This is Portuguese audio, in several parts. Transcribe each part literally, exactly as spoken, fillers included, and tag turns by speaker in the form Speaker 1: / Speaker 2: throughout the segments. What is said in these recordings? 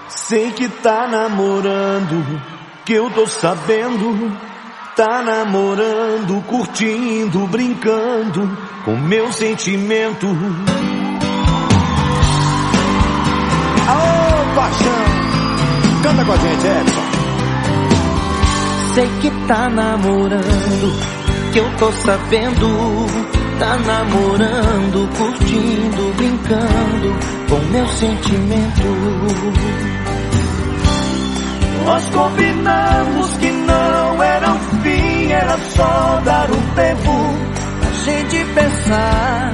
Speaker 1: Sei que tá namorando, que eu tô sabendo. Tá namorando, curtindo, brincando com meu sentimento.
Speaker 2: Aô, paixão! Canta com a gente, Edson.
Speaker 3: Sei que tá namorando, que eu tô sabendo. Tá namorando, curtindo, brincando com meu sentimento.
Speaker 1: Nós combinamos que não era um fim, era só dar um tempo
Speaker 3: pra gente pensar.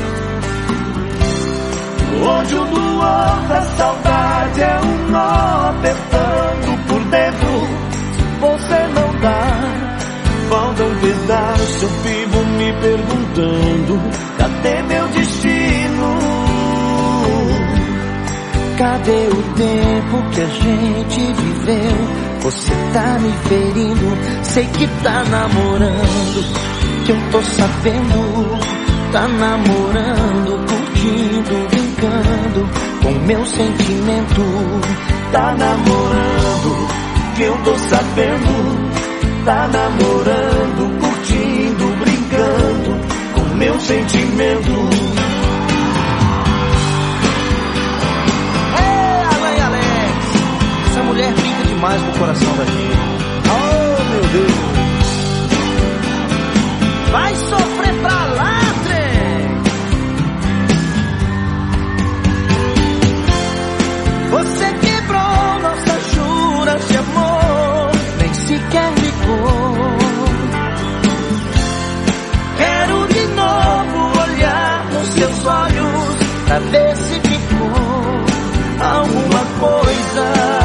Speaker 1: Hoje um do outro a saudade é um nó apertando por dentro.
Speaker 3: Se você não dá,
Speaker 1: falta um pedaço, eu vivo me perguntando: cadê meu destino?
Speaker 3: Cadê o tempo que a gente viveu? Você tá me ferindo. Sei que tá namorando, que eu tô sabendo. Tá namorando, curtindo, brincando com meu sentimento.
Speaker 1: Tá namorando, que eu tô sabendo. Tá namorando, curtindo, brincando com meu sentimento.
Speaker 3: Essa mulher brinca demais com o coração da gente.
Speaker 2: Oh, meu Deus.
Speaker 3: Vai sofrer pra lá, trem. Você quebrou nossas juras de amor, nem sequer ligou. Quero de novo olhar nos seus olhos pra ver se ficou alguma coisa.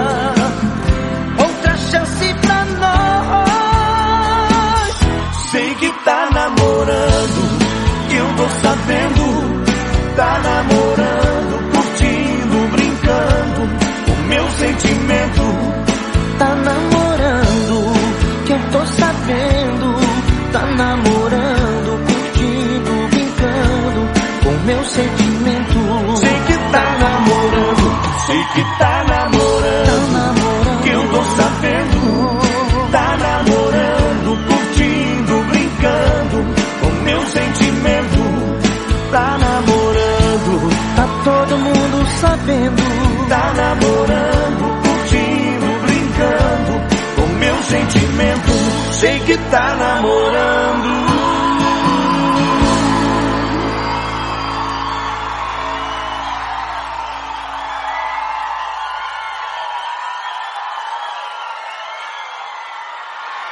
Speaker 1: Tá namorando, que eu tô sabendo. Tá namorando, curtindo, brincando com meu sentimento.
Speaker 3: Tá namorando, que eu tô sabendo. Tá namorando, curtindo, brincando com meu sentimento.
Speaker 1: Sei que tá namorando, sei que tá namorando,
Speaker 3: tá namorando,
Speaker 1: que eu tô sabendo. Tá namorando, curtindo, brincando com meu sentimento. Tá namorando,
Speaker 3: tá todo mundo sabendo.
Speaker 1: Tá namorando, curtindo, brincando com meu sentimento. Sei que tá namorando.